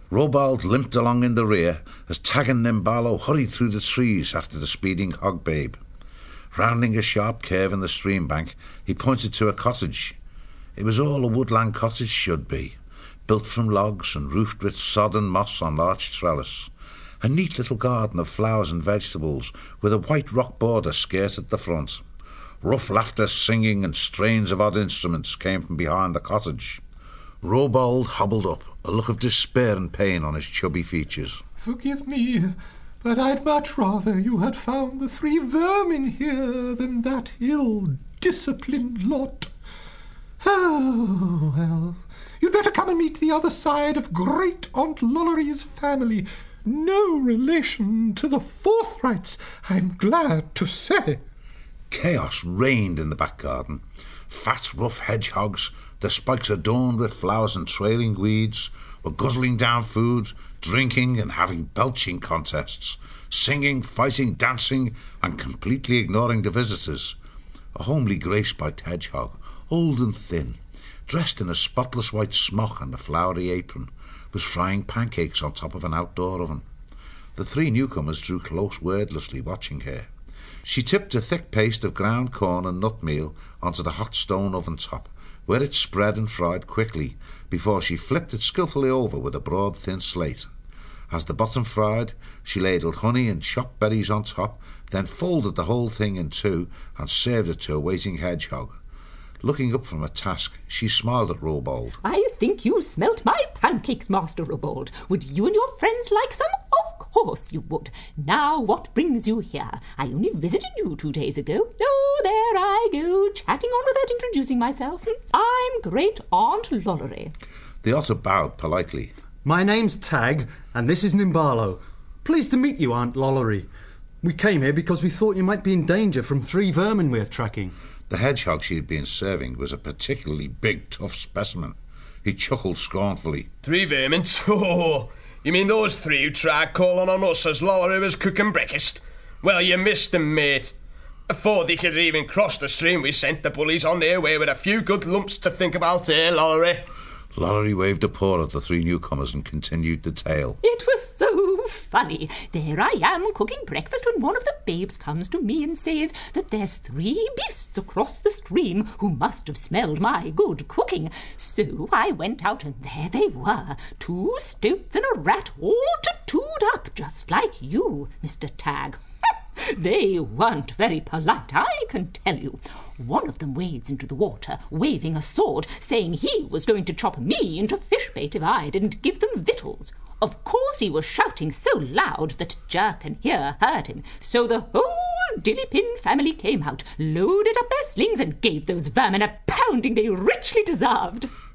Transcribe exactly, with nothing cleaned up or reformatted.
Robald limped along in the rear as Tag and Nimbalo hurried through the trees after the speeding hog babe. Rounding a sharp curve in the stream bank, he pointed to a cottage. It was all a woodland cottage should be, built from logs and roofed with sod and moss on large trellis. A neat little garden of flowers and vegetables with a white rock border skirted the front. Rough laughter, singing, and strains of odd instruments came from behind the cottage. Robald hobbled up, a look of despair and pain on his chubby features. "Forgive me, but I'd much rather you had found the three vermin here than that ill-disciplined lot. Oh, well, you'd better come and meet the other side of Great Aunt Lollery's family. No relation to the Forthrights, I'm glad to say." Chaos reigned in the back garden. Fat, rough hedgehogs, their spikes adorned with flowers and trailing weeds, were guzzling down food, drinking and having belching contests, singing, fighting, dancing, and completely ignoring the visitors. A homely grey-spiked hedgehog, old and thin, dressed in a spotless white smock and a flowery apron, was frying pancakes on top of an outdoor oven. The three newcomers drew close wordlessly, watching her. She tipped a thick paste of ground corn and nut meal onto the hot stone oven top, where it spread and fried quickly, before she flipped it skillfully over with a broad, thin slate. As the bottom fried, she ladled honey and chopped berries on top, then folded the whole thing in two and served it to a waiting hedgehog. Looking up from her task, she smiled at Robald. "I think you smelt my pancakes, Master Robald. Would you and your friends like some? Of course you would. Now, what brings you here? I only visited you two days ago. Oh, there I go, chatting on without introducing myself. I'm Great Aunt Lollery." The otter bowed politely. "My name's Tag, and this is Nimbalo. Pleased to meet you, Aunt Lollery. We came here because we thought you might be in danger from three vermin we're tracking." The hedgehog she had been serving was a particularly big, tough specimen. He chuckled scornfully. "Three vermin? Oh, you mean those three who tried calling on us as Lollery was cooking breakfast? Well, you missed them, mate. Before they could even cross the stream, we sent the bullies on their way with a few good lumps to think about here, Lollery." Lollery waved a paw at the three newcomers and continued the tale. "It was so funny. There I am cooking breakfast when one of the babes comes to me and says that there's three beasts across the stream who must have smelled my good cooking. So I went out and there they were, two stoats and a rat all tattooed up just like you, Mister Tag. They weren't very polite, I can tell you. One of them wades into the water, waving a sword, saying he was going to chop me into fish bait if I didn't give them victuals. Of course he was shouting so loud that Jerk and Here heard him, so the whole Dillypin family came out, loaded up their slings and gave those vermin a pounding they richly deserved."